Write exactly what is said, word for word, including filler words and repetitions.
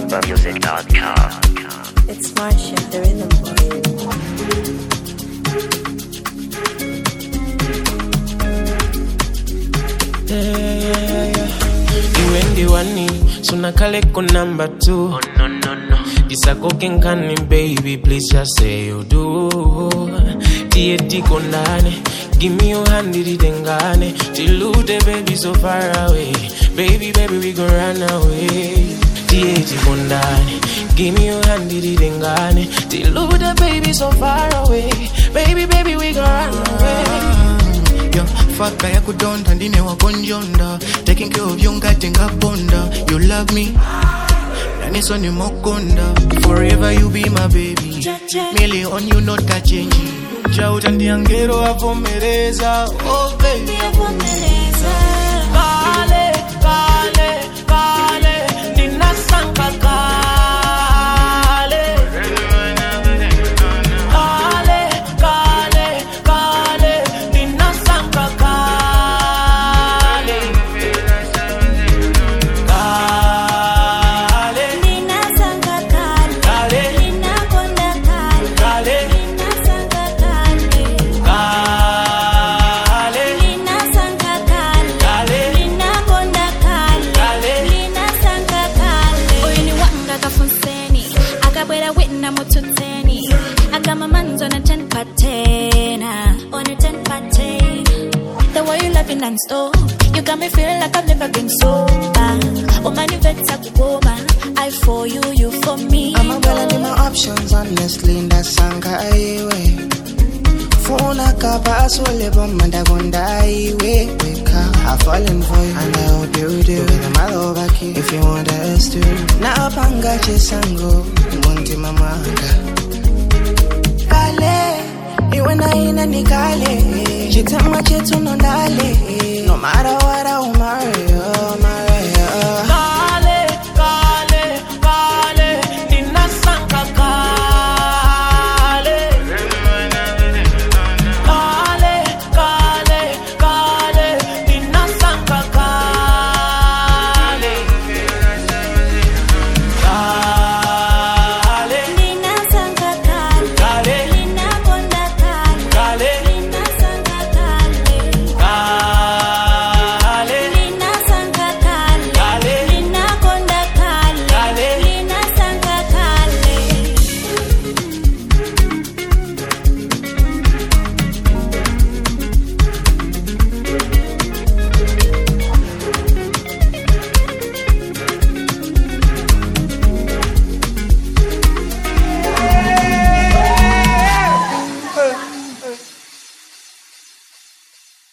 bumba music dot com. It's Marsha, the rhythm boy. Yeah, yeah, yeah. You and the one, so na kale ko number two. Oh no no no. This a cooking canny, baby, please just say you do. Tie di kondane, give me your hand, di dengane. Till the baby so far away, baby, baby, we gon' run away. Tie di kondane, give me your hand, di dengane. Till the baby so far away, baby, baby, we gon' run away. Yo, fuck by aku don't and in a conjonda. Taking care of young guy think up bonda. You love me, and it's on your mokonda. Forever you be my baby. Merely on you not that change. Shout and the angero avomereza. Oh baby avomereza. Kale, kale, kale, nina sanka kale. Kale, kale, kale, nina sanka kale. Kale, Nina sanga kale, kale, Nina konda kale, kale, Nina sanga kale, kale, Nina sanga kale, kale, Nina konda kale, kale. Nina sanga kale. Oyini wanga kafunseni, akabwera wina mututeni, agama manzo na ten patena, on a ten paten. The way you loving non-stop, you got me feeling like I've never been sober. Oh man, you better woman, I for you, you for me. I'm a girl in my options, honestly, in that sanga highway. Phone kapa asole bomba ndagonda highway. Wake up, I fallen for you, and I hope you do. With my love back here, if you want us to. Na panga chesango, munti mamanga. Kale, iwe na ina ni kale. Chitama chetu nondale. No matter